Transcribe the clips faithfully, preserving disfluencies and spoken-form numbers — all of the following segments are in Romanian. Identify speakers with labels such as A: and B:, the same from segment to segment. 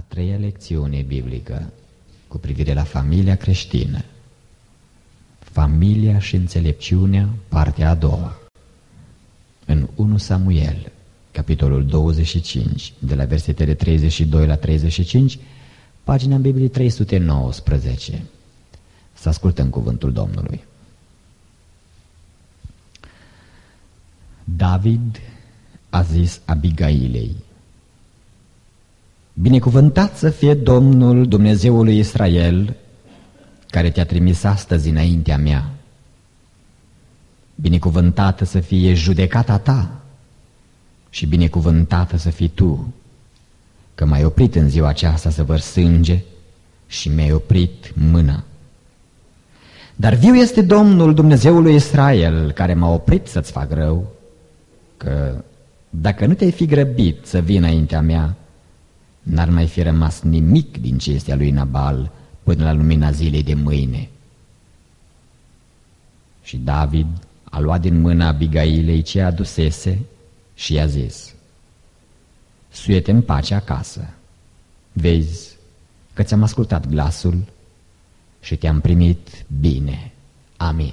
A: treia lecțiune biblică cu privire la familia creștină. Familia și înțelepciunea, partea a doua. În unu Samuel, capitolul douăzeci și cinci, de la versetele treizeci și doi la treizeci și cinci, pagina în Biblie trei sute nouăsprezece. Să ascultăm cuvântul Domnului. David a zis Abigailei: binecuvântat să fie Domnul Dumnezeul lui Israel, care te-a trimis astăzi înaintea mea. Binecuvântată să fie judecata ta și binecuvântată să fii tu, că m-ai oprit în ziua aceasta să vărs sânge și mi-ai oprit mâna. Dar viu este Domnul Dumnezeul lui Israel, care m-a oprit să-ți fac rău, că dacă nu te-ai fi grăbit să vii înaintea mea, n-ar mai fi rămas nimic din ce este a lui Nabal până la lumina zilei de mâine. Și David a luat din mâna Abigailei ce adusese și i-a zis: suie-te în pace acasă, vezi că ți-am ascultat glasul și te-am primit bine. Amin.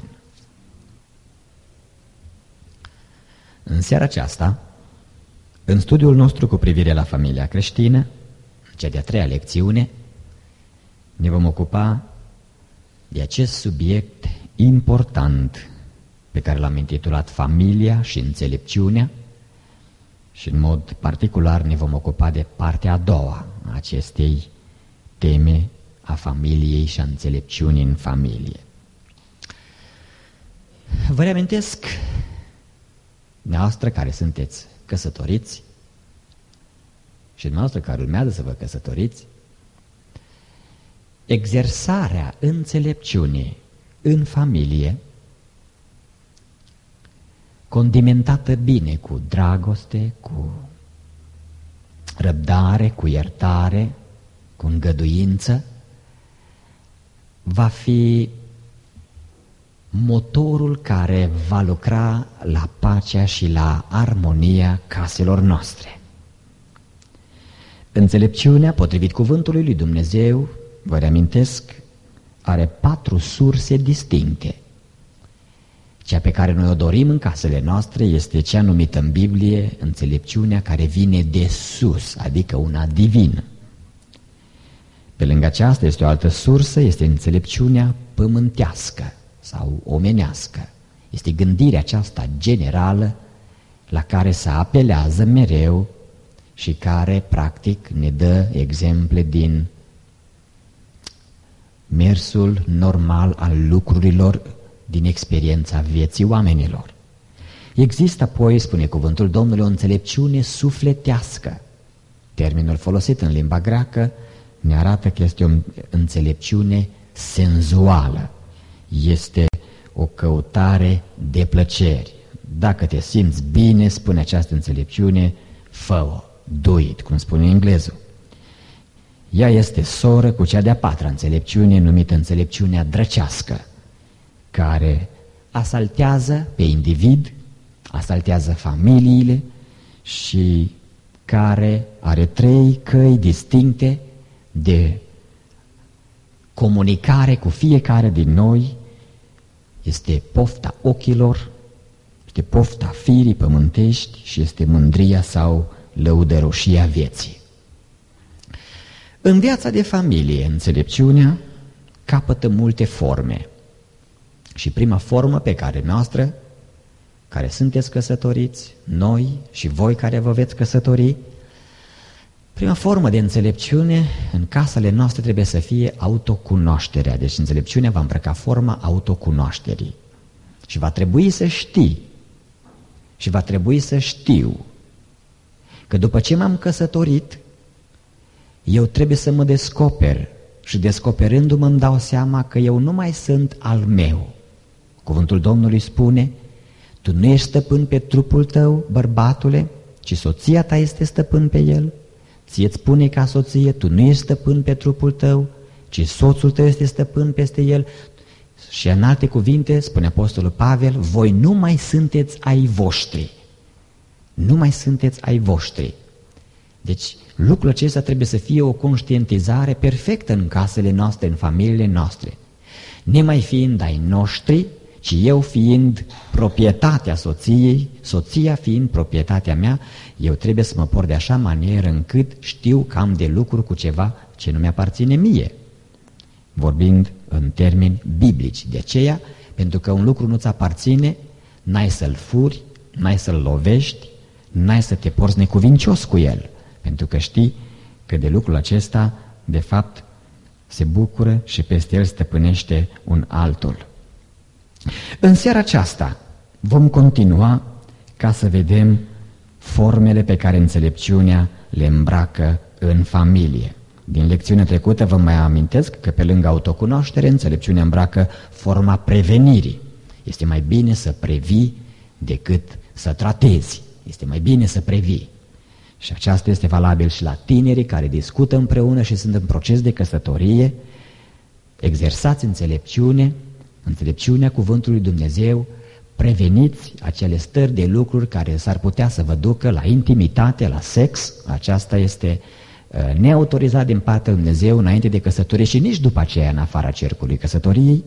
A: În seara aceasta, în studiul nostru cu privire la familia creștină, cea de-a treia lecțiune, ne vom ocupa de acest subiect important pe care l-am intitulat Familia și înțelepciunea, și în mod particular ne vom ocupa de partea a doua a acestei teme, a familiei și a înțelepciunii în familie. Vă reamintesc, dumneavoastră care sunteți căsătoriți și dumneavoastră care urmează să vă căsătoriți, exersarea înțelepciunii în familie, condimentată bine cu dragoste, cu răbdare, cu iertare, cu îngăduință, va fi motorul care va lucra la pacea și la armonia caselor noastre. Înțelepciunea, potrivit cuvântului lui Dumnezeu, vă reamintesc, are patru surse distincte. Cea pe care noi o dorim în casele noastre este cea numită în Biblie înțelepciunea care vine de sus, adică una divină. Pe lângă aceasta este o altă sursă, este înțelepciunea pământească sau omenească. Este gândirea aceasta generală la care se apelează mereu și care practic ne dă exemple din mersul normal al lucrurilor, din experiența vieții oamenilor. Există apoi, spune cuvântul Domnului, o înțelepciune sufletească. Termenul folosit în limba greacă ne arată că este o înțelepciune senzuală. Este o căutare de plăceri. Dacă te simți bine, spune această înțelepciune, fă-o, do it, cum spune englezul. Ea este soră cu cea de-a patra înțelepciune, numită înțelepciunea drăcească, care asaltează pe individ, asaltează familiile și care are trei căi distincte de comunicare cu fiecare din noi. Este pofta ochilor, este pofta firii pământești și este mândria sau lăudăroșia vieții. În viața de familie, înțelepciunea capătă multe forme. Și prima formă pe care noastră, care sunteți căsătoriți, noi și voi care vă veți căsători, prima formă de înțelepciune în casele noastre trebuie să fie autocunoașterea. Deci înțelepciunea va îmbrăca forma autocunoașterii. Și va trebui să știi, și va trebui să știu, că după ce m-am căsătorit, eu trebuie să mă descoper și descoperându-mă îmi dau seama că eu nu mai sunt al meu. Cuvântul Domnului spune: tu nu ești stăpân pe trupul tău, bărbatule, ci soția ta este stăpân pe el. Ție-ți spune ca soție, tu nu ești stăpân pe trupul tău, ci soțul tău este stăpân peste el. Și în alte cuvinte, spune Apostolul Pavel, voi nu mai sunteți ai voștri. Nu mai sunteți ai voștri. Deci lucrul acesta trebuie să fie o conștientizare perfectă în casele noastre, în familiile noastre. Nemai fiind ai noștri, ci eu fiind proprietatea soției, soția fiind proprietatea mea, eu trebuie să mă port de așa manieră încât știu că am de lucru cu ceva ce nu mi-aparține mie. Vorbind în termeni biblici. De aceea, pentru că un lucru nu-ți aparține, n-ai să-l furi, n-ai să-l lovești, n-ai să te porți necuvincios cu el. Pentru că știi că de lucrul acesta, de fapt, se bucură și peste el stăpânește un altul. În seara aceasta vom continua ca să vedem formele pe care înțelepciunea le îmbracă în familie. Din lecțiunea trecută vă mai amintesc că pe lângă autocunoaștere, înțelepciunea îmbracă forma prevenirii. Este mai bine să previi decât să tratezi. Este mai bine să previi. Și aceasta este valabil și la tinerii care discută împreună și sunt în proces de căsătorie. Exersați înțelepciune, înțelepciunea cuvântului Dumnezeu, preveniți acele stări de lucruri care s-ar putea să vă ducă la intimitate, la sex. Aceasta este uh, neautorizat din partea lui Dumnezeu înainte de căsătorie și nici după aceea în afara cercului căsătoriei.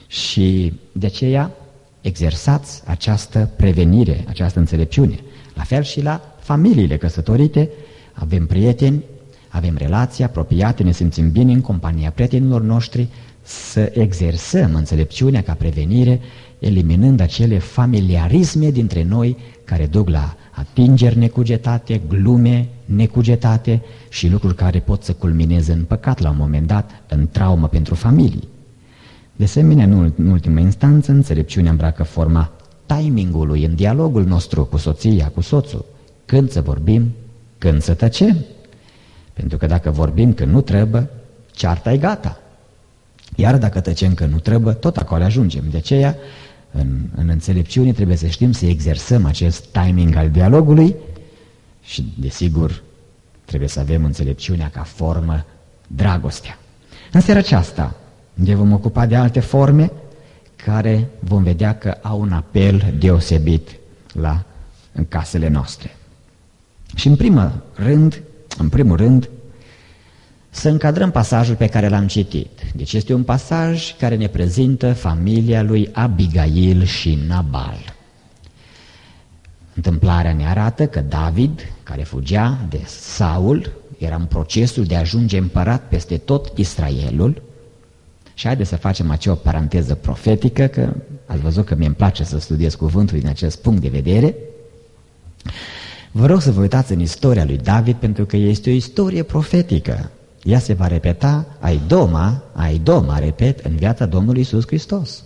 A: Și de aceea exersați această prevenire, această înțelepciune. La fel și la familiile căsătorite, avem prieteni, avem relații apropiate, ne simțim bine în compania prietenilor noștri, să exersăm înțelepciunea ca prevenire, eliminând acele familiarisme dintre noi care duc la atingeri necugetate, glume necugetate și lucruri care pot să culmineze în păcat la un moment dat, în traumă pentru familii. De asemenea, în ultimă instanță, înțelepciunea îmbracă forma timingului în dialogul nostru cu soția, cu soțul. Când să vorbim, când să tăcem. Pentru că dacă vorbim când nu trebuie, cearta e gata. Iar dacă tăcem când nu trebuie, tot acolo ajungem. De aceea, în, în înțelepciune trebuie să știm să exersăm acest timing al dialogului și, desigur, trebuie să avem înțelepciunea ca formă dragostea. În seara aceasta ne vom ocupa de alte forme care vom vedea că au un apel deosebit la, în casele noastre. Și în primul rând, în primul rând, să încadrăm pasajul pe care l-am citit. Deci este un pasaj care ne prezintă familia lui Abigail și Nabal. Întâmplarea ne arată că David, care fugea de Saul, era în procesul de a ajunge împărat peste tot Israelul. Și haideți să facem acea paranteză profetică, că ați văzut că mi-e place să studiez cuvântul din acest punct de vedere. Vă rog să vă uitați în istoria lui David, pentru că este o istorie profetică. Ea se va repeta, aidoma, aidoma, repet, în viața Domnului Iisus Hristos.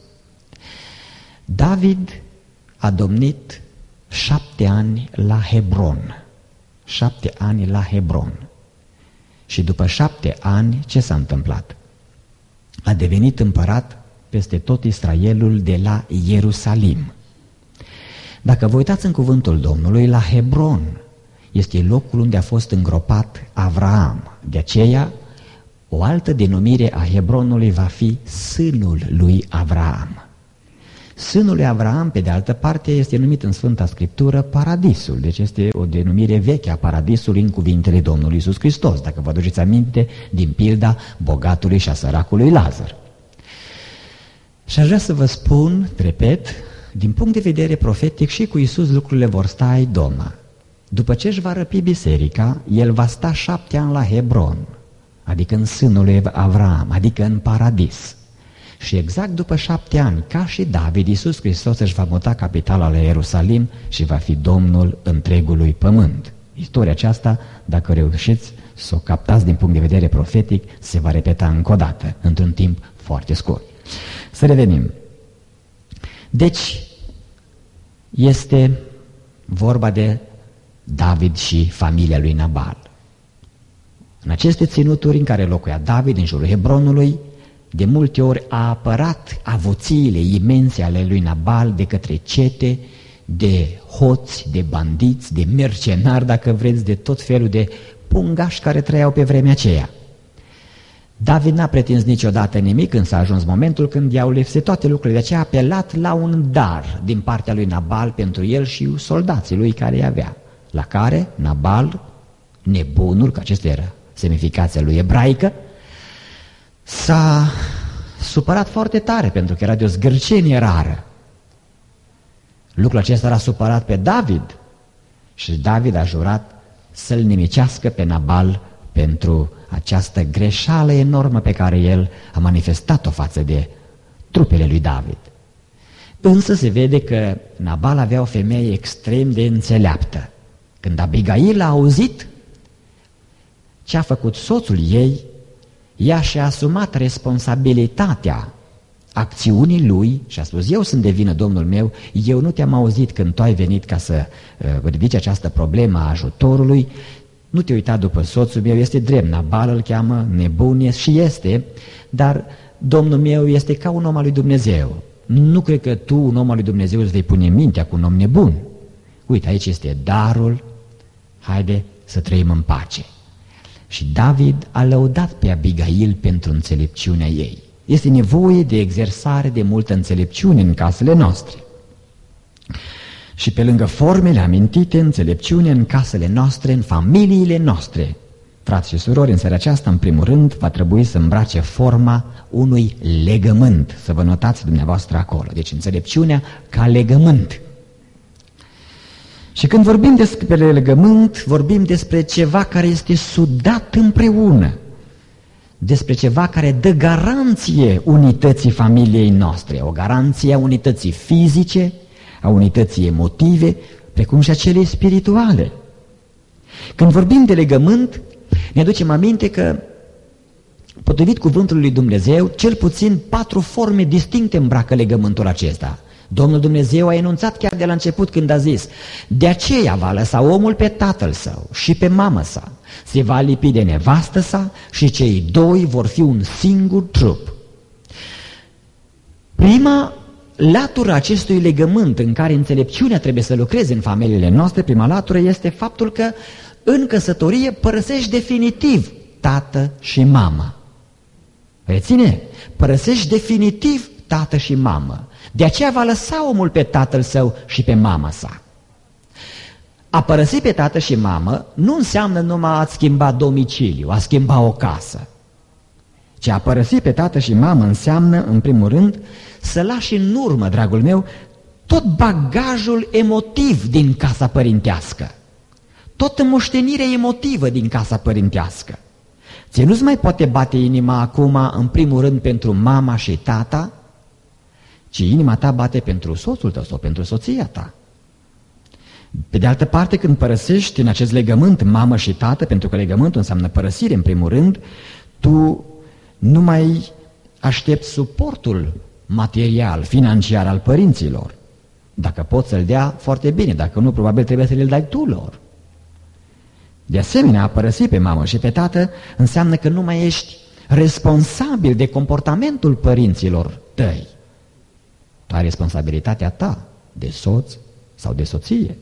A: David a domnit șapte ani la Hebron. Șapte ani la Hebron. Și după șapte ani, ce s-a întâmplat? A devenit împărat peste tot Israelul de la Ierusalim. Dacă vă uitați în cuvântul Domnului, la Hebron este locul unde a fost îngropat Avraam. De aceea, o altă denumire a Hebronului va fi sânul lui Avraam. Sânul lui Avraam, pe de altă parte, este numit în Sfânta Scriptură paradisul. Deci este o denumire veche a paradisului în cuvintele Domnului Iisus Hristos. Dacă vă aduceți aminte din pilda bogatului și a săracului Lazar. Și aș vrea să vă spun, repet, din punct de vedere profetic și cu Iisus lucrurile vor sta aidoma. După ce își va răpi biserica, el va sta șapte ani la Hebron, adică în sânul lui Avraam, adică în paradis. Și exact după șapte ani, ca și David, Iisus Hristos își va muta capitala la Ierusalim și va fi Domnul întregului pământ. Istoria aceasta, dacă reușiți să o captați din punct de vedere profetic, se va repeta încă o dată, într-un timp foarte scurt. Să revenim. Deci, este vorba de David și familia lui Nabal. În aceste ținuturi în care locuia David, în jurul Hebronului, de multe ori a apărat avuțiile imense ale lui Nabal de către cete, de hoți, de bandiți, de mercenari, dacă vreți, de tot felul de pungași care trăiau pe vremea aceea. David n-a pretins niciodată nimic, însă a ajuns momentul când i-au lipsit toate lucrurile, de aceea a apelat la un dar din partea lui Nabal pentru el și soldții lui care îi avea, la care Nabal nebunul, că acesta era semnificația lui ebraică, s-a supărat foarte tare pentru că era de o zgârcenie rară. Lucrul acesta l-a supărat pe David și David a jurat să-l nimicească pe Nabal pentru această greșeală enormă pe care el a manifestat-o față de trupele lui David. Însă se vede că Nabal avea o femeie extrem de înțeleaptă. Când Abigail a auzit ce a făcut soțul ei, ea și-a asumat responsabilitatea acțiunii lui și a spus: eu sunt de vină, domnul meu, eu nu te-am auzit când tu ai venit ca să uh, ridici această problemă a ajutorului, nu te uita după soțul meu, este drept, Nabal îl cheamă, nebun și este, dar domnul meu este ca un om al lui Dumnezeu. Nu cred că tu, un om al lui Dumnezeu, îți vei pune mintea cu un om nebun. Uite, aici este darul, haide să trăim în pace. Și David a lăudat pe Abigail pentru înțelepciunea ei. Este nevoie de exersare de multă înțelepciune în casele noastre. Și pe lângă formele amintite, înțelepciune în casele noastre, în familiile noastre. Frați și surori, în seara aceasta, în primul rând, va trebui să îmbrace forma unui legământ. Să vă notați dumneavoastră acolo. Deci înțelepciunea ca legământ. Și când vorbim despre legământ, vorbim despre ceva care este sudat împreună. Despre ceva care dă garanție unității familiei noastre. O garanție a unității fizice, a unității emotive, precum și a celei spirituale. Când vorbim de legământ, ne aducem aminte că, potrivit cuvântului lui Dumnezeu, cel puțin patru forme distincte îmbracă legământul acesta. Domnul Dumnezeu a enunțat chiar de la început când a zis: de aceea va lăsa omul pe tatăl său și pe mamă sa, se va lipi de nevastă sa și cei doi vor fi un singur trup. Prima latură acestui legământ în care înțelepciunea trebuie să lucreze în familiile noastre, prima latură este faptul că în căsătorie părăsești definitiv tată și mamă. Reține? Părăsești definitiv tată și mamă. De aceea va lăsa omul pe tatăl său și pe mama sa. A părăsi pe tată și mamă nu înseamnă numai a-ți schimba domiciliu, a schimba o casă. Ce a părăsi pe tată și mamă înseamnă, în primul rând, să lași în urmă, dragul meu, tot bagajul emotiv din casa părintească, toată moștenirea emotivă din casa părintească. Ție nu-ți mai poate bate inima acum, în primul rând, pentru mama și tata, ci inima ta bate pentru soțul tău sau pentru soția ta. Pe de altă parte, când părăsești în acest legământ mamă și tată, pentru că legământul înseamnă părăsire în primul rând, tu nu mai aștepți suportul material, financiar al părinților. Dacă poți să-l dea, foarte bine, dacă nu, probabil trebuie să le dai tu lor. De asemenea, a părăsi pe mamă și pe tată înseamnă că nu mai ești responsabil de comportamentul părinților tăi. Tu ai responsabilitatea ta de soț sau de soție.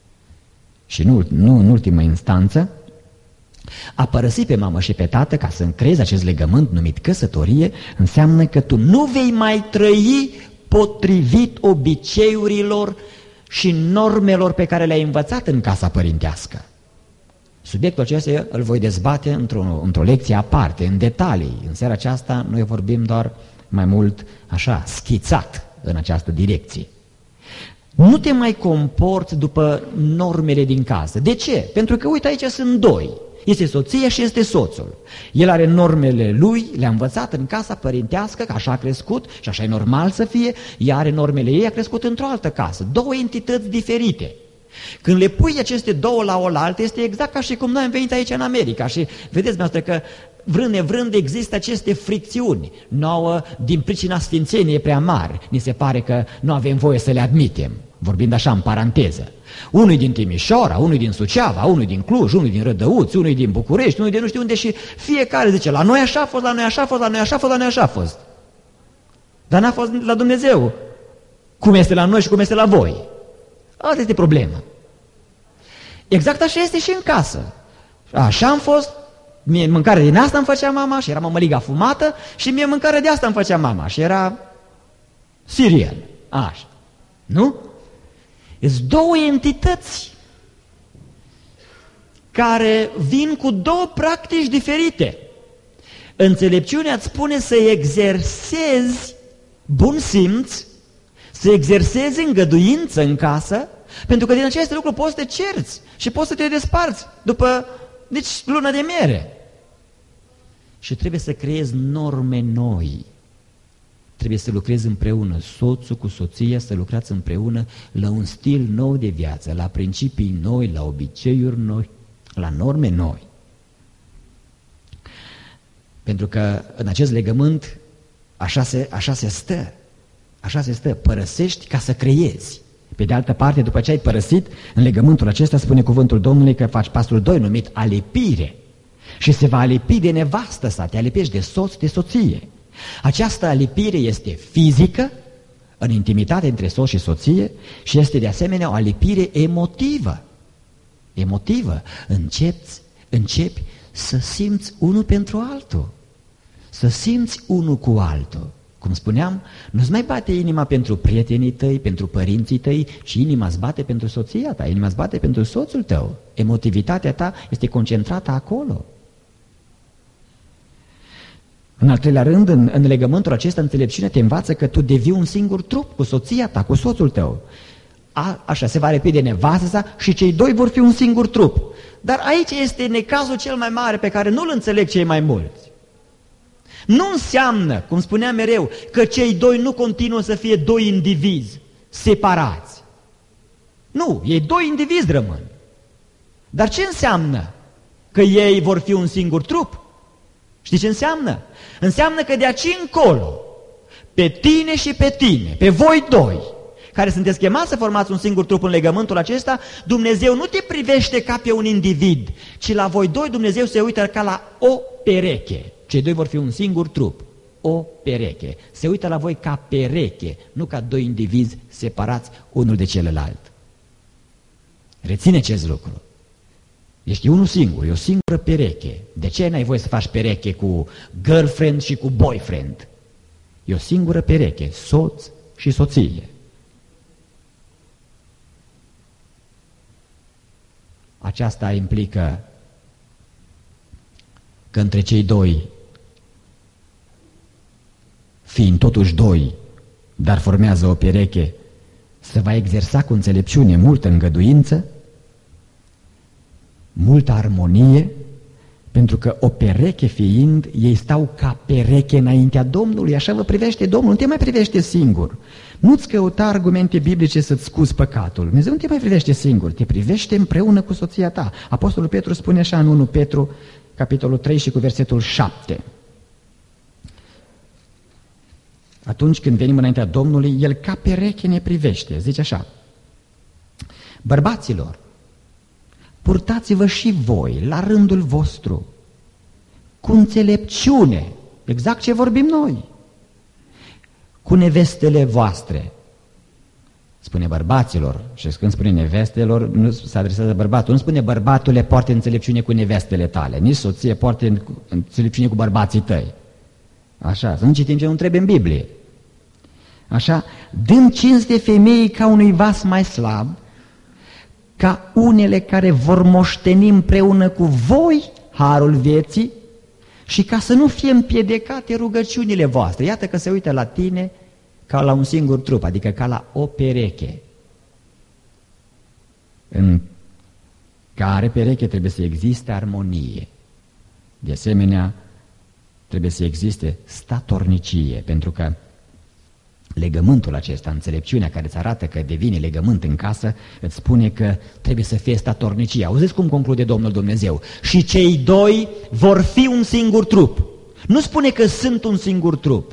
A: Și nu, nu în ultimă instanță, a părăsi pe mamă și pe tată ca să creezi acest legământ numit căsătorie înseamnă că tu nu vei mai trăi potrivit obiceiurilor și normelor pe care le-ai învățat în casa părintească. Subiectul acesta îl voi dezbate într-o, într-o lecție aparte, în detalii. În seara aceasta noi vorbim doar mai mult așa, schițat în această direcție. Nu te mai comporți după normele din casă. De ce? Pentru că, uite, aici sunt doi. Este soția și este soțul. El are normele lui, le-a învățat în casa părintească, că așa a crescut și așa e normal să fie. Ea are normele ei, a crescut într-o altă casă. Două entități diferite. Când le pui aceste două la oaltă, este exact ca și cum noi am venit aici în America. Și vedeți, noastră, că vrând nevrând există aceste fricțiuni. Nouă, din pricina sfințeniei prea mari, ni se pare că nu avem voie să le admitem. Vorbind așa în paranteză. Unul din Timișoara, unul din Suceava, unul din Cluj, unul din Rădăuți, unul din București, unul din nu știu unde și fiecare zice, la noi așa a fost, la noi așa a fost, la noi așa a fost, la noi așa a fost. Dar n-a fost la Dumnezeu. Cum este la noi și cum este la voi. Asta este problema. Exact așa este și în casă. Așa am fost, mie mâncare din asta îmi făcea mama și era mămăliga fumată și mie mâncare de asta îmi făcea mama și era sirian. Așa. Nu? Sunt două entități care vin cu două practici diferite. Înțelepciunea îți spune să exersezi bun simț, să exersezi îngăduință în casă, pentru că din aceste lucruri poți să te cerți și poți să te desparți după nici lună de miere. Și trebuie să creezi norme noi. Trebuie să lucrezi împreună, soțul cu soția, să lucrați împreună la un stil nou de viață, la principii noi, la obiceiuri noi, la norme noi. Pentru că în acest legământ așa se, așa se stă, așa se stă, părăsești ca să creezi. Pe de altă parte, după ce ai părăsit, în legământul acesta spune cuvântul Domnului că faci pasul doi numit alepire. Și se va alipi de nevastă sa, te alipești de soț, de soție. Această alipire este fizică, în intimitate între soț și soție, și este de asemenea o alipire emotivă. Emotivă. Începi, începi să simți unul pentru altul. Să simți unul cu altul. Cum spuneam, nu-ți mai bate inima pentru prietenii tăi, pentru părinții tăi, ci inima îți bate pentru soția ta, inima îți bate pentru soțul tău. Emotivitatea ta este concentrată acolo. În al treilea rând, în, în legământul acesta, înțelepciunea te învață că tu devii un singur trup cu soția ta, cu soțul tău. A, așa, se va repede nevastă sa și cei doi vor fi un singur trup. Dar aici este necazul cel mai mare pe care nu-l înțeleg cei mai mulți. Nu înseamnă, cum spuneam mereu, că cei doi nu continuă să fie doi indivizi separați. Nu, ei doi indivizi rămân. Dar ce înseamnă? Că ei vor fi un singur trup? Știi ce înseamnă? Înseamnă că de aici încolo, pe tine și pe tine, pe voi doi, care sunteți chemați să formați un singur trup în legământul acesta, Dumnezeu nu te privește ca pe un individ, ci la voi doi Dumnezeu se uită ca la o pereche. Cei doi vor fi un singur trup, o pereche. Se uită la voi ca pereche, nu ca doi indivizi separați unul de celălalt. Reține acest lucru. Ești unul singur, e o singură pereche. De ce n-ai voie să faci pereche cu girlfriend și cu boyfriend? E o singură pereche, soț și soție. Aceasta implică că între cei doi, fiind totuși doi, dar formează o pereche, se va exersa cu înțelepciune multă îngăduință, multă armonie, pentru că o pereche fiind, ei stau ca pereche înaintea Domnului, așa vă privește Domnul, nu te mai privește singur. Nu-ți căuta argumente biblice să-ți scuzi păcatul. Dumnezeu nu te mai privește singur, te privește împreună cu soția ta. Apostolul Petru spune așa în unu Petru, capitolul trei și cu versetul șapte. Atunci când venim înaintea Domnului, El ca pereche ne privește. Zice așa: bărbaților, purtați-vă și voi la rândul vostru cu înțelepciune, exact ce vorbim noi, cu nevestele voastre. Spune bărbaților, și când spune nevestelor, nu se adresează bărbatul, nu spune bărbatule poartă înțelepciune cu nevestele tale, nici soție poartă înțelepciune cu bărbații tăi. Așa, să nu citim ce nu trebuie în Biblie. Așa, dând cinste femeii ca unui vas mai slab, ca unele care vor moșteni împreună cu voi harul vieții și ca să nu fie împiedicate rugăciunile voastre. Iată că se uită la tine ca la un singur trup, adică ca la o pereche, în care pereche trebuie să existe armonie. De asemenea, trebuie să existe statornicie, pentru că legământul acesta, înțelepciunea care îți arată că devine legământ în casă, îți spune că trebuie să fie statornicie. Auziți cum conclude Domnul Dumnezeu? Și cei doi vor fi un singur trup. Nu spune că sunt un singur trup.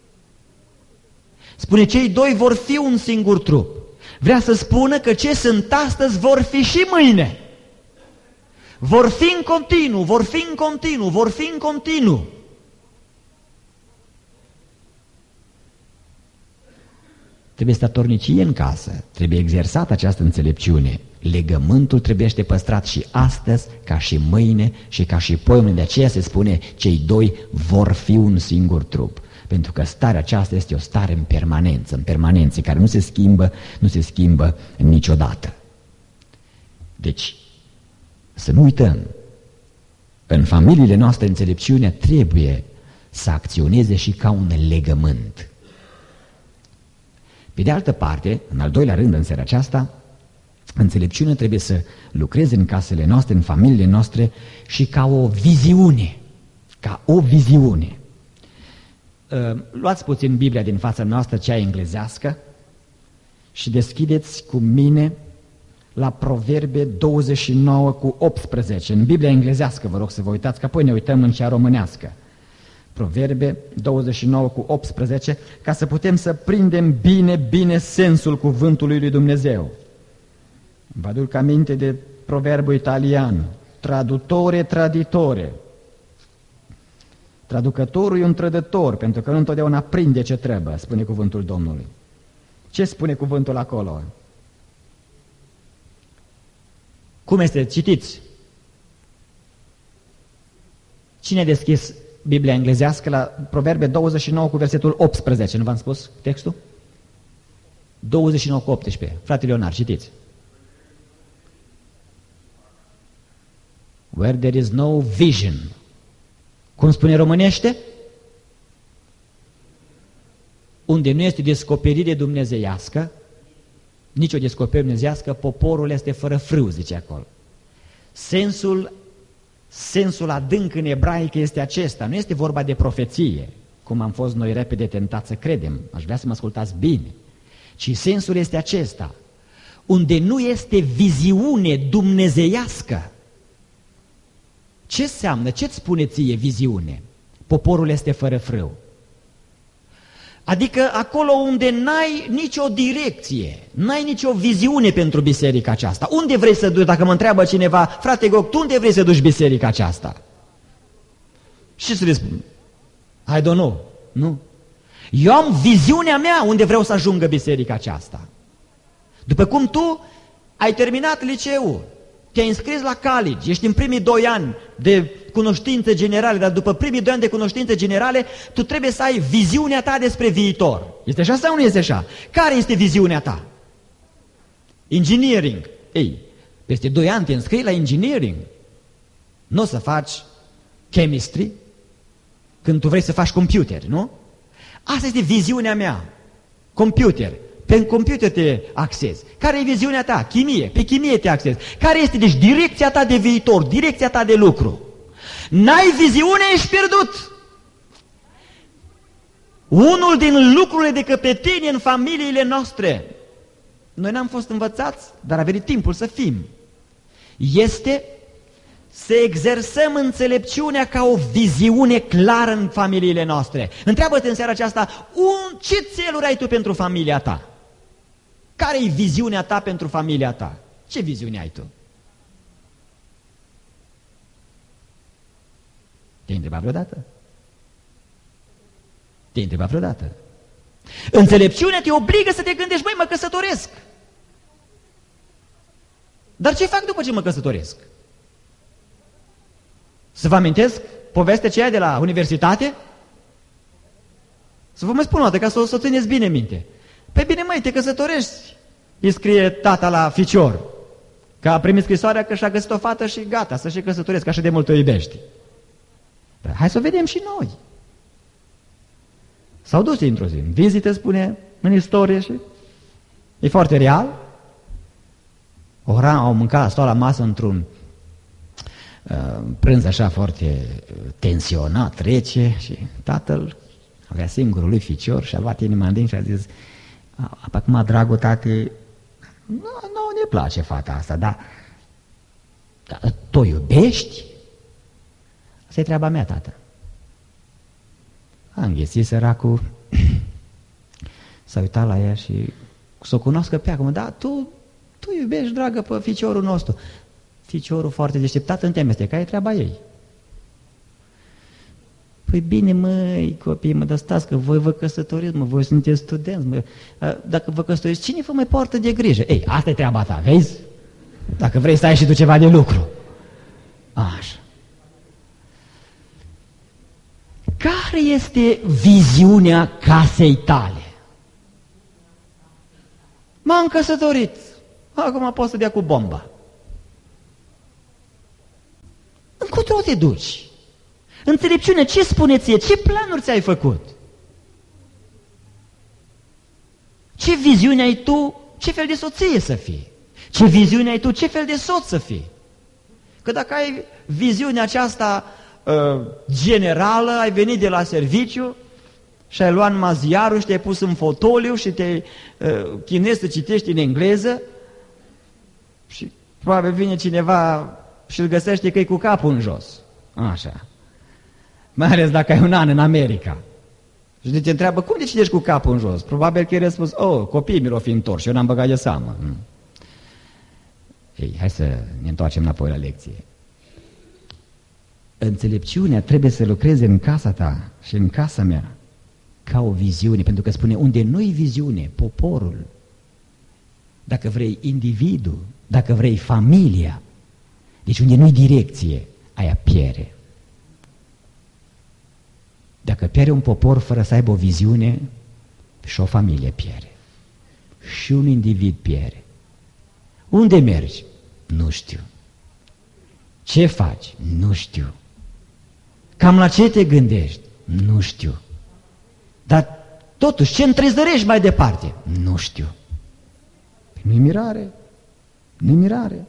A: Spune cei doi vor fi un singur trup. Vrea să spună că ce sunt astăzi vor fi și mâine. Vor fi în continuu, vor fi în continuu, vor fi în continuu. Trebuie statornicie în casă, trebuie exersată această înțelepciune. Legământul trebuie păstrat și astăzi, ca și mâine și ca și poimâine. De aceea se spune, cei doi vor fi un singur trup. Pentru că starea aceasta este o stare în permanență, în permanență, care nu se schimbă, nu se schimbă niciodată. Deci, Să nu uităm, în familiile noastre înțelepciunea trebuie să acționeze și ca un legământ. Pe de altă parte, în al doilea rând, în seara aceasta, înțelepciunea trebuie să lucreze în casele noastre, în familiile noastre și ca o viziune, ca o viziune. Luați puțin Biblia din fața noastră, cea englezească, și deschideți cu mine la Proverbe douăzeci și nouă cu optsprezece. În Biblia englezească, vă rog să vă uitați, că apoi ne uităm în cea românească. Proverbe douăzeci și nouă cu optsprezece, ca să putem să prindem bine, bine sensul cuvântului lui Dumnezeu. Vă aduc aminte de proverbul italian, tradutore, traditore. Traducătorul e un trădător, pentru că nu întotdeauna prinde ce trebuie, spune cuvântul Domnului. Ce spune cuvântul acolo? Cum este? Citiți. Cine a deschis Biblia englezească la Proverbe douăzeci și nouă cu versetul optsprezece? Nu v-am spus textul? douăzeci și nouă cu optsprezece. Frate Leonard, citiți. Where there is no vision. Cum spune românește? Unde nu este descoperire dumnezeiască, nici o descoperire dumnezeiască, poporul este fără frâu, zice acolo. Sensul, sensul adânc în ebraică este acesta, nu este vorba de profeție, cum am fost noi repede tentați să credem, aș vrea să mă ascultați bine, ci sensul este acesta, unde nu este viziune dumnezeiască. Ce înseamnă? Ce-ți spune ție viziune? Poporul este fără frâu. Adică acolo unde n-ai nicio direcție, n-ai nicio viziune pentru biserica aceasta. Unde vrei să duci? Dacă mă întreabă cineva, frate Goc, tu unde vrei să duci biserica aceasta? Și să răspund, I don't know, nu? Eu am viziunea mea unde vreau să ajungă biserica aceasta. După cum tu ai terminat liceul, te-ai înscris la college, ești în primii doi ani de cunoștințe generale, dar după primii doi ani de cunoștințe generale, tu trebuie să ai viziunea ta despre viitor. Este așa sau nu este așa? Care este viziunea ta? Engineering. Ei, peste doi ani te înscrii la engineering. Nu o să faci chemistry când tu vrei să faci computer, nu? Asta este viziunea mea. Computer. Pe computer te axezi. Care e viziunea ta? Chimie. Pe chimie te axezi. Care este, deci, direcția ta de viitor, direcția ta de lucru? N-ai viziune, ești pierdut. Unul din lucrurile de căpetenie în familiile noastre, noi n-am fost învățați, dar a venit timpul să fim, este să exersăm înțelepciunea ca o viziune clară în familiile noastre. Întreabă-te în seara aceasta, un, ce țeluri ai tu pentru familia ta? Care e viziunea ta pentru familia ta? Ce viziune ai tu? Te-ai întrebat vreodată? Te-ai întrebat vreodată? Înțelepciunea te obligă să te gândești, băi, mă căsătoresc. Dar ce fac după ce mă căsătoresc? Să vă amintesc povestea aceea de la universitate? Să vă mai spun o dată, ca să o, să o țineți bine minte. Păi bine, măi, te căsătorești. Îi scrie tata la ficior că a primit scrisoarea că și-a găsit o fată și gata, să și căsătoresc, așa de mult o iubești. Dar hai să o vedem și noi. S-au dus într-o zi, în vizită, spune, în istorie și e foarte real. Ora au mâncat, stau la masă într-un uh, prânz așa foarte tensionat, rece și tatăl avea singurul lui ficior și a luat inima în din și a zis, acum, dragul tate, nu, nu ne place fata asta, dar, dar tu o iubești? Asta e treaba mea, tată. Am găsit săracul, s-a uitat la ea și să o cunoască pe acum, dar tu, tu iubești, dragă, pe ficiorul nostru. Ficiorul foarte deșteptat în temeste, care e treaba ei? Păi bine, măi, copii, mă, dar stați că voi vă căsătoriți, mă, voi sunteți studenți, mă, dacă vă căsătoriți, cine vă mai poartă de grijă? Ei, asta e treaba ta, vezi? Dacă vrei să ai și tu ceva de lucru. Așa. Care este viziunea casei tale? M-am căsătorit, acum pot să dea cu bomba. încotro te duci? Înțelepciune, ce spune ție? Ce planuri ți-ai făcut? Ce viziune ai tu? Ce fel de soție să fii? Ce viziune ai tu? Ce fel de soț să fii? Că dacă ai viziunea aceasta uh, generală, ai venit de la serviciu și ai luat numai ziarul și te-ai pus în fotoliu și te uh, chinezi să citești în engleză și probabil vine cineva și îl găsește că e cu capul în jos. Așa. Mai ales dacă ai un an în America. Și te întreabă, cum de citești cu capul în jos? Probabil că i-ai răspuns, oh, copiii mi l-o fi întors și eu n-am băgat de seamă. Mm. Ei, hai să ne întoarcem înapoi la lecție. Înțelepciunea trebuie să lucreze în casa ta și în casa mea ca o viziune, pentru că spune, unde nu-i viziune, poporul, dacă vrei individul, dacă vrei familia, deci unde nu-i direcție, aia pierde. Dacă pierde un popor fără să aibă o viziune, și o familie pierde. Și un individ pierde. Unde mergi? Nu știu. Ce faci? Nu știu. Cam la ce te gândești? Nu știu. Dar totuși, ce întrezărești mai departe? Nu știu. Nu-i mirare. Nu-i mirare.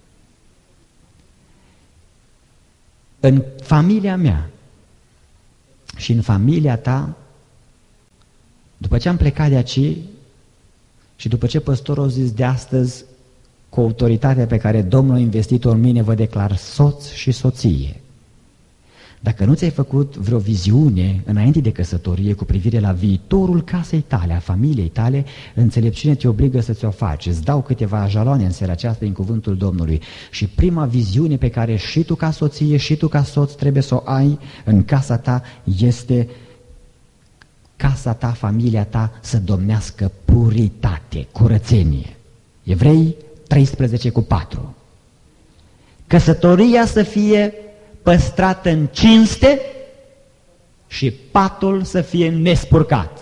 A: În familia mea și în familia ta, după ce am plecat de aici și după ce păstorul a zis de astăzi, cu autoritatea pe care Domnul a investit-o în mine, vă declar soț și soție. Dacă nu ți-ai făcut vreo viziune înainte de căsătorie cu privire la viitorul casei tale, a familiei tale, înțelepciune te obligă să ți-o faci. Îți dau câteva jaloane în seara aceasta din cuvântul Domnului. Și prima viziune pe care și tu ca soție și tu ca soț trebuie să o ai în casa ta este casa ta, familia ta să domnească puritate, curățenie. Evrei treisprezece cu patru. Căsătoria să fie păstrată în cinste și patul să fie nespurcat.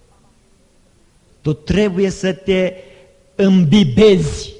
A: Tu trebuie să te îmbibezi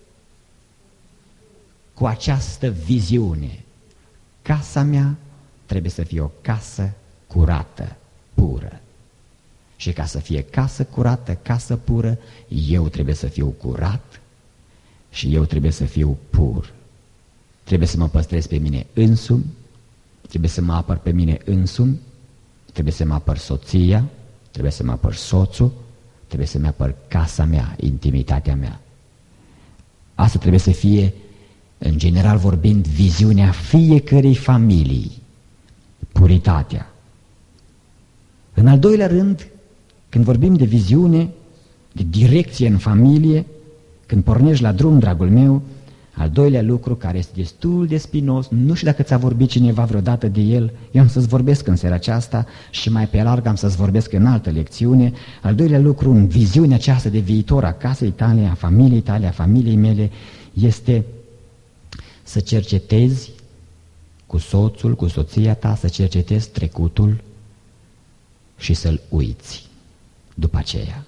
A: cu această viziune. Casa mea trebuie să fie o casă curată, pură. Și ca să fie casă curată, casă pură, eu trebuie să fiu curat și eu trebuie să fiu pur. Trebuie să mă păstrez pe mine însumi, trebuie să mă apăr pe mine însumi, trebuie să mă apăr soția, trebuie să mă apăr soțul, trebuie să mă apăr casa mea, intimitatea mea. Asta trebuie să fie, în general vorbind, viziunea fiecărei familii, puritatea. În al doilea rând, când vorbim de viziune, de direcție în familie, când pornești la drum, dragul meu, al doilea lucru care este destul de spinos, nu știu dacă ți-a vorbit cineva vreodată de el, eu am să-ți vorbesc în seara aceasta și mai pe larg am să-ți vorbesc în altă lecțiune. Al doilea lucru, în viziunea aceasta de viitor a casei tale, a familiei tale, a familiei mele, este să cercetezi cu soțul, cu soția ta, să cercetezi trecutul și să-l uiți după aceea.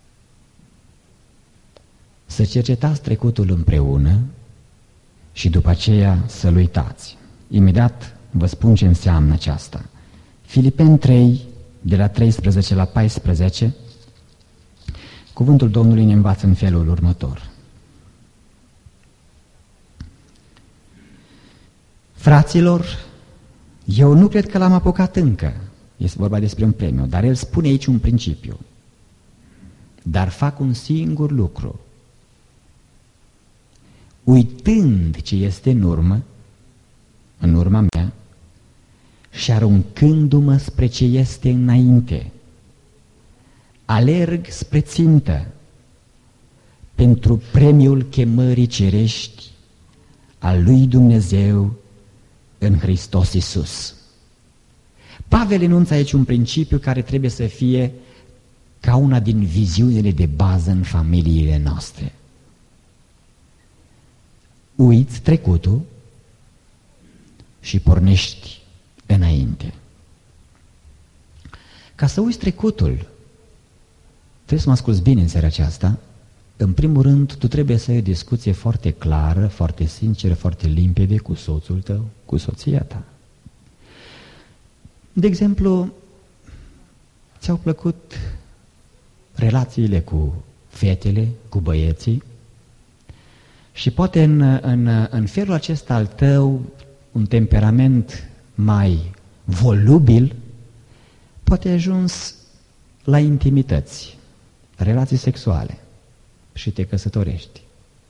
A: Să cercetați trecutul împreună și după aceea să-l uitați. Imediat vă spun ce înseamnă aceasta. Filipeni trei, de la treisprezece la paisprezece, cuvântul Domnului ne învață în felul următor. Fraților, eu nu cred că l-am apucat încă. Este vorba despre un premiu, dar el spune aici un principiu. Dar fac un singur lucru. Uitând ce este în urmă, în urma mea, și aruncându-mă spre ce este înainte, alerg spre țintă pentru premiul chemării cerești al lui Dumnezeu în Hristos Iisus. Pavel enunță aici un principiu care trebuie să fie ca una din viziunile de bază în familiile noastre. Uiți trecutul și pornești înainte. Ca să uiți trecutul, trebuie să mă asculți bine în seara aceasta, În primul rând, tu trebuie să ai o discuție foarte clară, foarte sinceră, foarte limpede cu soțul tău, cu soția ta. De exemplu, ți-au plăcut relațiile cu fetele, cu băieții și poate în, în, în felul acesta al tău, un temperament mai volubil, poate ai ajuns la intimități, relații sexuale și te căsătorești.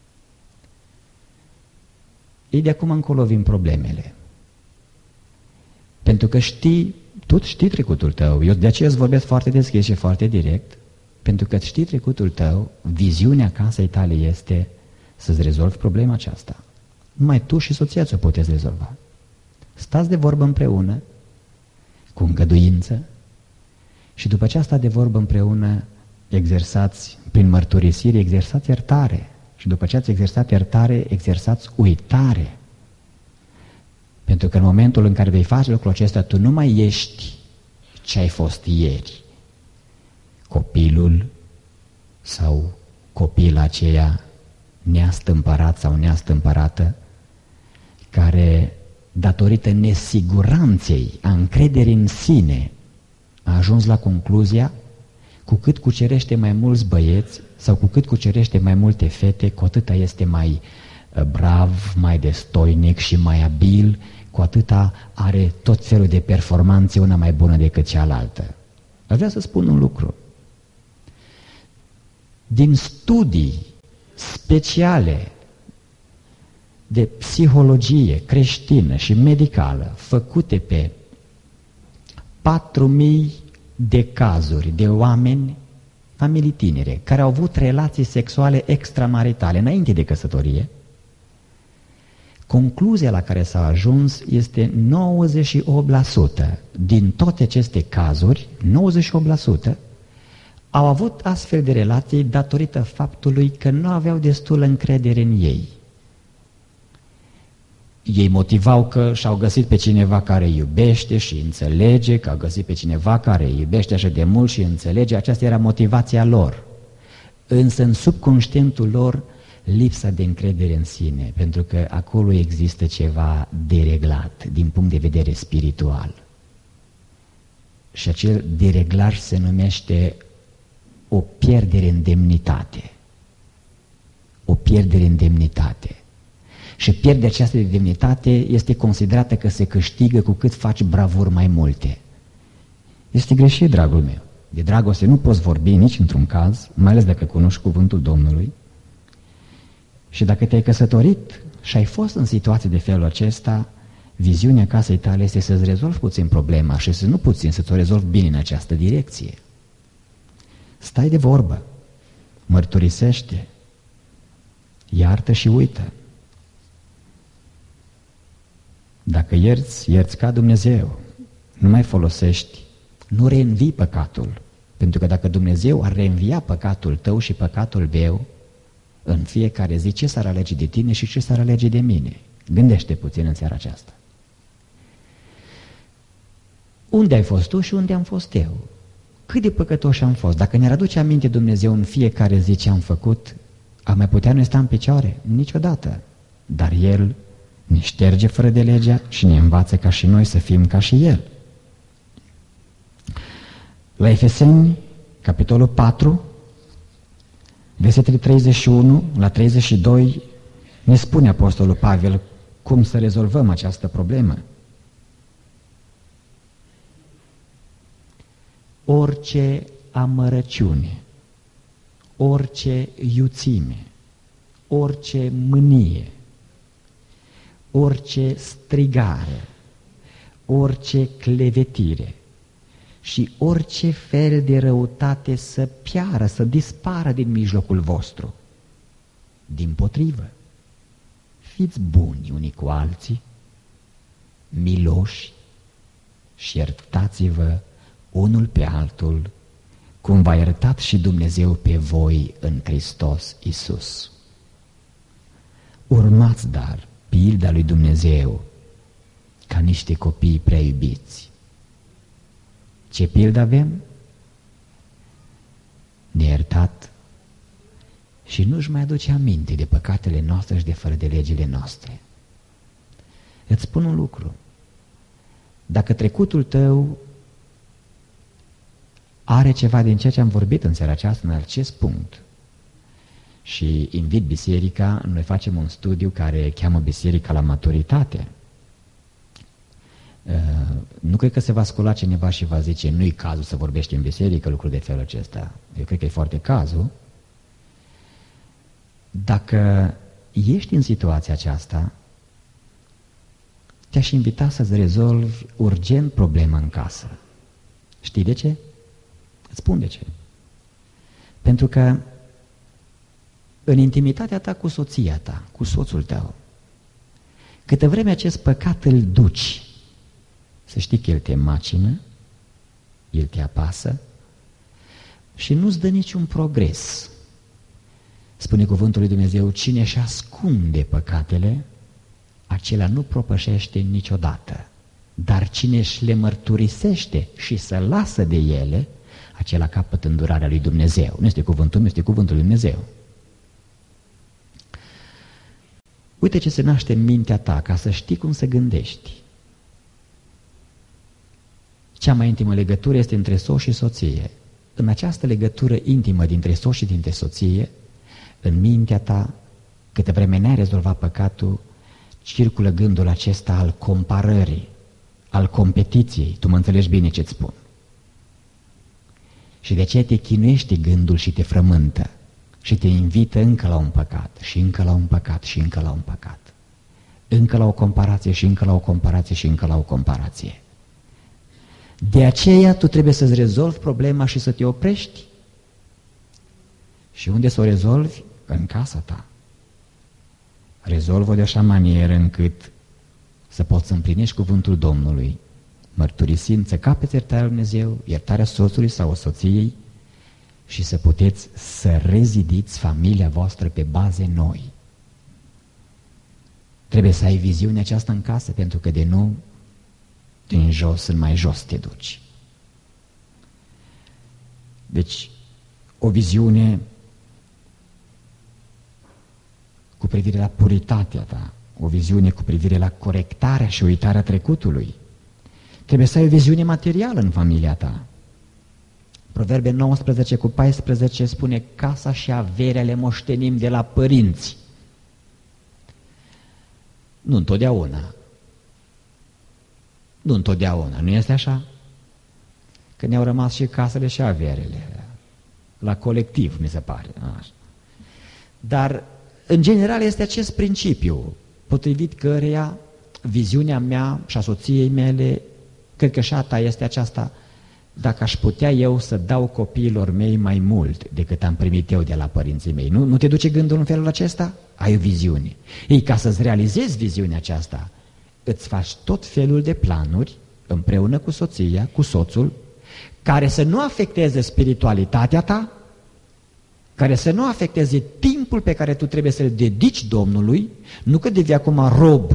A: Ei, de acum încolo vin problemele. Pentru că știi, tu știi trecutul tău, eu de aceea îți vorbesc foarte deschis și foarte direct, pentru că știi trecutul tău, viziunea casei tale este să-ți rezolvi problema aceasta. Numai tu și soția ți-o puteți rezolva. Stați de vorbă împreună, cu îngăduință, și după ce asta de vorbă împreună, exersați, prin mărturisire, exersați iertare. Și după ce ați exersat iertare, exersați uitare. Pentru că în momentul în care vei face lucrul acesta, tu nu mai ești ce ai fost ieri. Copilul sau copila aceea neastâmpărat sau neastâmpărată, care, datorită nesiguranței, a încrederii în sine, a ajuns la concluzia, cu cât cucerește mai mulți băieți sau cu cât cucerește mai multe fete, cu atâta este mai brav, mai destoinic și mai abil, cu atâta are tot felul de performanțe, una mai bună decât cealaltă. Aș vrea să spun un lucru. Din studii speciale de psihologie creștină și medicală făcute pe patru mii de cazuri de oameni, familii tinere, care au avut relații sexuale extramaritale înainte de căsătorie, concluzia la care s-a ajuns este nouăzeci și opt la sută din toate aceste cazuri, nouăzeci și opt la sută au avut astfel de relații datorită faptului că nu aveau destulă încredere în ei. Ei motivau că și-au găsit pe cineva care iubește și înțelege, că au găsit pe cineva care iubește așa de mult și înțelege, aceasta era motivația lor. Însă în subconștientul lor lipsa de încredere în sine, pentru că acolo există ceva dereglat din punct de vedere spiritual. Și acel dereglaj se numește o pierdere în demnitate. O pierdere în demnitate. Și pierderea aceasta de demnitate este considerată că se câștigă cu cât faci bravuri mai multe. Este greșit, dragul meu. De dragoste nu poți vorbi nici într-un caz, mai ales dacă cunoști cuvântul Domnului. Și dacă te-ai căsătorit și ai fost în situații de felul acesta, viziunea casei tale este să-ți rezolvi puțin problema și să nu puțin, să-ți o rezolvi bine în această direcție. Stai de vorbă, mărturisește, iartă și uită. Dacă ierți, ierți ca Dumnezeu. Nu mai folosești, nu reînvii păcatul. Pentru că dacă Dumnezeu ar reînvia păcatul tău și păcatul meu, în fiecare zi, ce s-ar alege de tine și ce s-ar alege de mine? Gândește puțin în seara aceasta. Unde ai fost tu și unde am fost eu? Cât de păcătoși am fost? Dacă ne-ar aduce aminte Dumnezeu în fiecare zi ce am făcut, am mai putea noi sta în picioare? Niciodată. Dar El ne șterge fără de legea și ne învață ca și noi să fim ca și El. La Efeseni, capitolul patru, versetele treizeci și unu la treizeci și doi, ne spune Apostolul Pavel cum să rezolvăm această problemă. Orice amărăciune, orice iuțime, orice mânie, orice strigare, orice clevetire și orice fel de răutate să piară, să dispară din mijlocul vostru. Dimpotrivă, fiți buni unii cu alții, miloși și iertați-vă unul pe altul, cum v-a iertat și Dumnezeu pe voi în Hristos Iisus. Urmați, dar, pilda lui Dumnezeu ca niște copii prea iubiți. Ce pildă avem? Ne-a iertat și nu-și mai aduce aminte de păcatele noastre și de fără de legile noastre. Îți spun un lucru. Dacă trecutul tău are ceva din ceea ce am vorbit în seara aceasta, în acest punct, și invit biserica, noi facem un studiu care cheamă Biserica la maturitate. Nu cred că se va scula cineva și va zice nu-i cazul să vorbești în biserică lucruri de felul acesta. Eu cred că e foarte cazul. Dacă ești în situația aceasta, te-aș invita să-ți rezolvi urgent problema în casă. Știi de ce? Îți spun de ce. Pentru că în intimitatea ta cu soția ta, cu soțul tău, câtă vreme acest păcat îl duci, să știi că el te macină, el te apasă și nu-ți dă niciun progres. Spune cuvântul lui Dumnezeu, cine își ascunde păcatele, acela nu propășește niciodată. Dar cine își le mărturisește și se lasă de ele, acela capătă îndurarea lui Dumnezeu. Nu este cuvântul meu, este cuvântul lui Dumnezeu. Uite ce se naște în mintea ta, ca să știi cum să gândești. Cea mai intimă legătură este între soț și soție. În această legătură intimă dintre soț și dintre soție, în mintea ta, câte vreme n-ai rezolvat păcatul, circulă gândul acesta al comparării, al competiției. Tu mă înțelegi bine ce-ți spun. Și de aceea te chinuiește gândul și te frământă și te invită încă la un păcat și încă la un păcat și încă la un păcat. Încă la o comparație și încă la o comparație și încă la o comparație. De aceea tu trebuie să-ți rezolvi problema și să te oprești. Și unde să o rezolvi? În casa ta. Rezolvă de așa manieră încât să poți să împlinești cuvântul Domnului, mărturisind să capeți iertarea lui Dumnezeu, iertarea soțului sau soției și să puteți să rezidiți familia voastră pe baze noi. Trebuie să ai viziunea aceasta în casă, pentru că de nu, din jos în mai jos te duci. Deci, o viziune cu privire la puritatea ta, o viziune cu privire la corectarea și uitarea trecutului. Trebuie să ai o viziune materială în familia ta. Proverbe nouăsprezece cu paisprezece spune, casa și averea le moștenim de la părinți. Nu întotdeauna. Nu întotdeauna, nu este așa? Că ne-au rămas și casele și averele. La colectiv, mi se pare. Așa. Dar, în general, este acest principiu, potrivit căreia viziunea mea și a soției mele, cred că și a ta este aceasta, dacă aș putea eu să dau copiilor mei mai mult decât am primit eu de la părinții mei. Nu, nu te duce gândul în felul acesta? Ai o viziune. Ei, ca să-ți realizezi viziunea aceasta, îți faci tot felul de planuri împreună cu soția, cu soțul, care să nu afecteze spiritualitatea ta, care să nu afecteze timpul pe care tu trebuie să-l dedici Domnului, nu că devii acum rob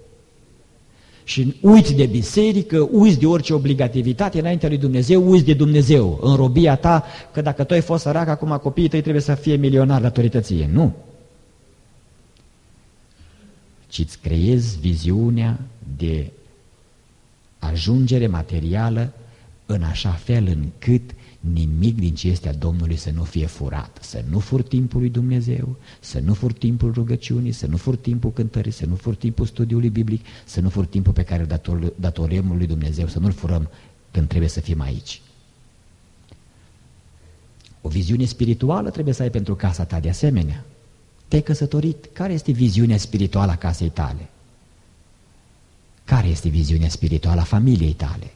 A: și uiți de biserică, uiți de orice obligativitate înaintea lui Dumnezeu, uiți de Dumnezeu în robia ta, că dacă tu ai fost sărac, acum copiii tăi trebuie să fie milionari datorită ție. Nu. Ci îți creezi viziunea de ajungere materială în așa fel încât nimic din ce este a Domnului să nu fie furat. Să nu fur timpul lui Dumnezeu, să nu fur timpul rugăciunii, să nu fur timpul cântării, să nu fur timpul studiului biblic, să nu fur timpul pe care îl datorăm lui Dumnezeu, să nu-l furăm când trebuie să fim aici. O viziune spirituală trebuie să ai pentru casa ta de asemenea. Te-ai căsătorit. Care este viziunea spirituală a casei tale? Care este viziunea spirituală a familiei tale?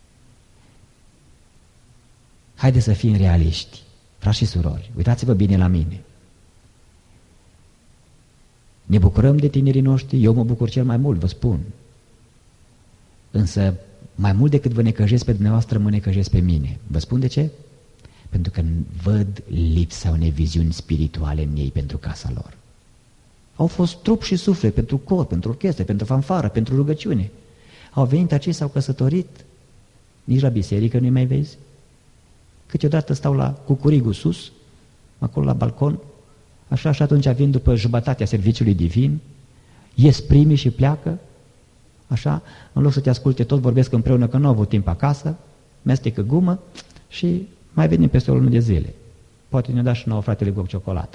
A: Haideți să fim realiști, frați și surori, uitați-vă bine la mine. Ne bucurăm de tinerii noștri, eu mă bucur cel mai mult, vă spun. Însă, mai mult decât vă necăjesc pe dumneavoastră, mă necăjesc pe mine. Vă spun de ce? Pentru că văd lipsa unei viziuni spirituale în ei pentru casa lor. Au fost trup și suflet pentru cor, pentru orchestră, pentru fanfară, pentru rugăciune. Au venit acei, s-au căsătorit, nici la biserică nu-i mai vezi. Câteodată stau la cucurigul sus, acolo la balcon, așa, și atunci vin după jumătatea serviciului divin, ies primii și pleacă, așa, în loc să te asculte tot, vorbesc împreună că nu au avut timp acasă, mestecă gumă și mai venim peste o lună de zile. Poate ne-o da și nouă fratele cu o ciocolată.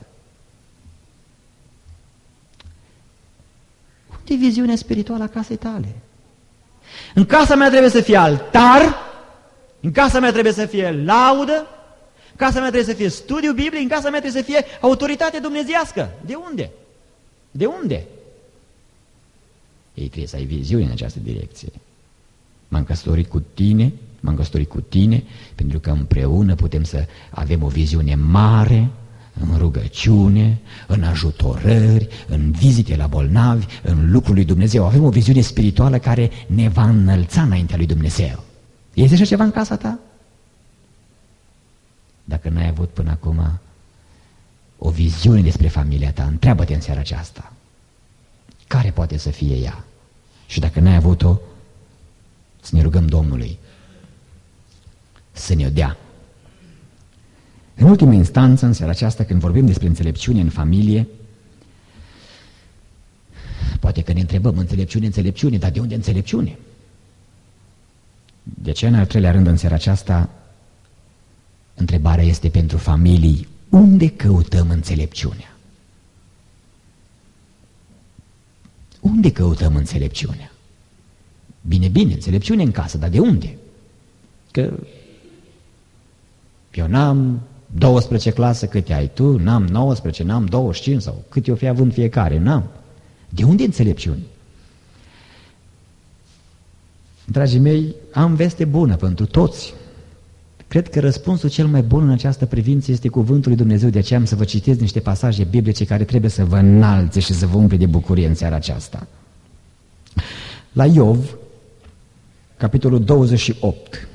A: Unde e viziunea spirituală a casei tale? În casa mea trebuie să fie altar, în casa mea trebuie să fie laudă, în casa mea trebuie să fie studiu biblic, în casa mea trebuie să fie autoritate dumnezeiască. De unde? De unde? Ei trebuie să ai viziune în această direcție. M-am căsătorit cu tine, m-am căsătorit cu tine, pentru că împreună putem să avem o viziune mare, în rugăciune, în ajutorări, în vizite la bolnavi, în lucrul lui Dumnezeu. Avem o viziune spirituală care ne va înălța înaintea lui Dumnezeu. Este așa ceva în casa ta? Dacă n-ai avut până acum o viziune despre familia ta, întreabă-te în seara aceasta. Care poate să fie ea? Și dacă n-ai avut-o, să ne rugăm Domnului să ne-o dea. În ultimă instanță, în seara aceasta, când vorbim despre înțelepciune în familie, poate că ne întrebăm, înțelepciune, înțelepciune, dar de unde înțelepciune? De ce, în al treilea rând, în seara aceasta, întrebarea este pentru familii, unde căutăm înțelepciunea? Unde căutăm înțelepciunea? Bine, bine, înțelepciune în casă, dar de unde? Că eu n-am douăsprezece clase câte ai tu, n-am nouăsprezece, n-am douăzeci și cinci sau cât o fi având fiecare, n-am. De unde înțelepciune? Dragii mei, am veste bună pentru toți. Cred că răspunsul cel mai bun în această privință este cuvântul lui Dumnezeu, de aceea am să vă citesc niște pasaje biblice care trebuie să vă înalțe și să vă umple de bucurie în seara aceasta. La Iov, capitolul douăzeci și opt,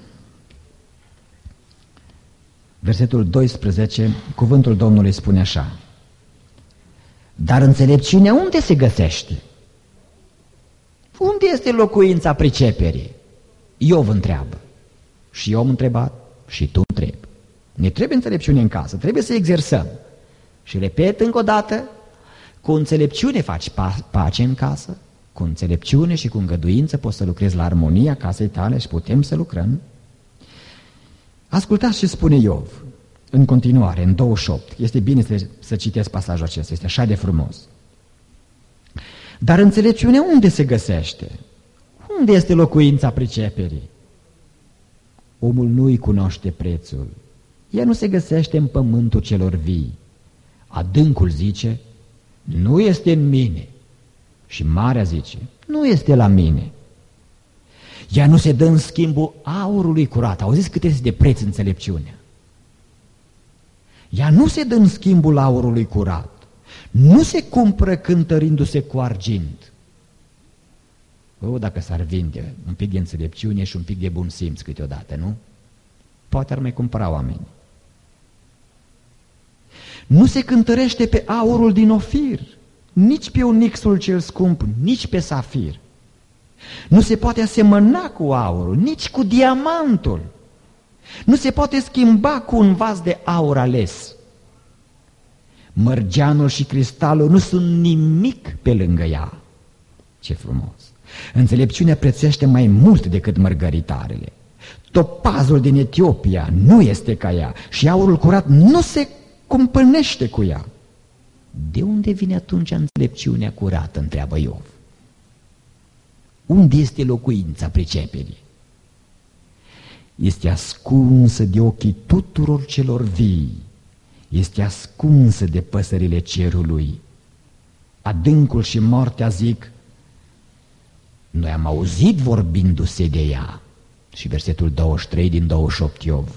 A: versetul doisprezece, cuvântul Domnului spune așa: dar înțelepciunea unde se găsește? Unde este locuința priceperii? Iov întreabă. Și eu am întrebat și tu întrebi. Ne trebuie înțelepciune în casă, trebuie să exersăm. Și repet încă o dată, cu înțelepciune faci pace în casă, cu înțelepciune și cu îngăduință poți să lucrezi la armonia casei tale și putem să lucrăm. Ascultați ce spune Iov în continuare, în douăzeci și opt. Este bine să, să citesc pasajul acesta, este așa de frumos. Dar înțelepciunea unde se găsește? Unde este locuința priceperii? Omul nu-i cunoaște prețul. Ea nu se găsește în pământul celor vii. Adâncul zice, nu este în mine. Și marea zice, nu este la mine. Ea nu se dă în schimbul aurului curat. Auziți cât este de preț înțelepciunea? Ea nu se dă în schimbul aurului curat. Nu se cumpără cântărindu-se cu argint. O, dacă s-ar vinde un pic de înțelepciune și un pic de bun simț câteodată, nu? Poate ar mai cumpăra oameni. Nu se cântărește pe aurul din Ofir, nici pe onixul cel scump, nici pe safir. Nu se poate asemăna cu aurul, nici cu diamantul. Nu se poate schimba cu un vas de aur ales. Mărgeanul și cristalul nu sunt nimic pe lângă ea. Ce frumos! Înțelepciunea prețuiește mai mult decât mărgăritarele. Topazul din Etiopia nu este ca ea și aurul curat nu se cumpănește cu ea. De unde vine atunci înțelepciunea curată, întreabă Iov? Unde este locuința priceperii? Este ascunsă de ochii tuturor celor vii, este ascunsă de păsările cerului. Adâncul și moartea zic, noi am auzit vorbindu-se de ea. Și versetul douăzeci și trei din douăzeci și opt Iov,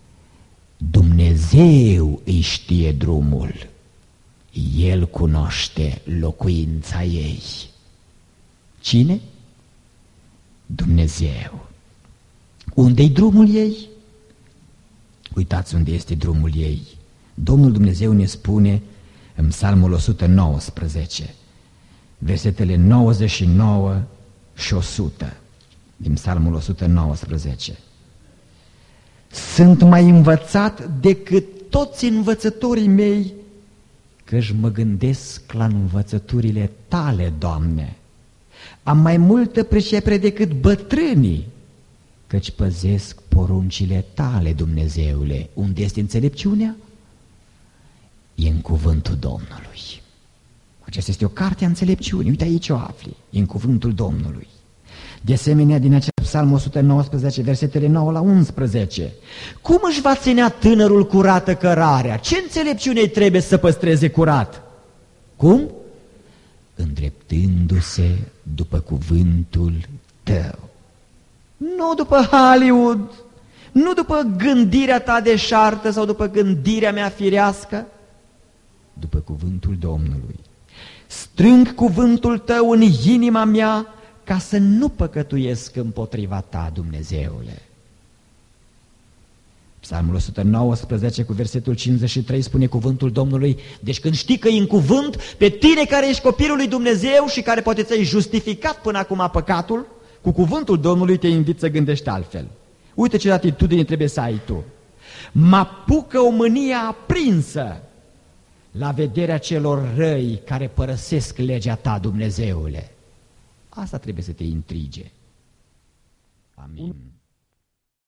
A: Dumnezeu îi știe drumul, El cunoaște locuința ei. Cine? Dumnezeu. Unde-i drumul ei? Uitați unde este drumul ei. Domnul Dumnezeu ne spune în Psalmul o sută nouăsprezece, versetele nouăzeci și nouă și o sută, din Psalmul o sută nouăsprezece. Sunt mai învățat decât toți învățătorii mei căci mă gândesc la învățăturile Tale, Doamne. Am mai multă pricepere decât bătrânii, căci păzesc poruncile Tale, Dumnezeule. Unde este înțelepciunea? E în cuvântul Domnului. Aceasta este o carte a înțelepciunii. Uite, aici o afli, e în cuvântul Domnului. De asemenea, din acest psalm o sută nouăsprezece, versetele nouă la unsprezece. Cum își va ținea tânărul curată cărarea? Ce înțelepciune trebuie să păstreze curat? Cum? Îndreptându-se după cuvântul Tău. Nu după Hollywood, nu după gândirea ta deșartă sau după gândirea mea firească, după cuvântul Domnului. Strâng cuvântul Tău în inima mea ca să nu păcătuiesc împotriva Ta, Dumnezeule. Psalmul o sută nouăsprezece cu versetul cincizeci și trei spune cuvântul Domnului: deci când știi că e în cuvânt, pe tine care ești copilul lui Dumnezeu și care poate ți-ai justificat până acum păcatul, cu cuvântul Domnului te invit să gândești altfel. Uite ce atitudine trebuie să ai tu. Mă apucă o mânie aprinsă la vederea celor răi care părăsesc legea Ta, Dumnezeule. Asta trebuie să te intrige. Amin.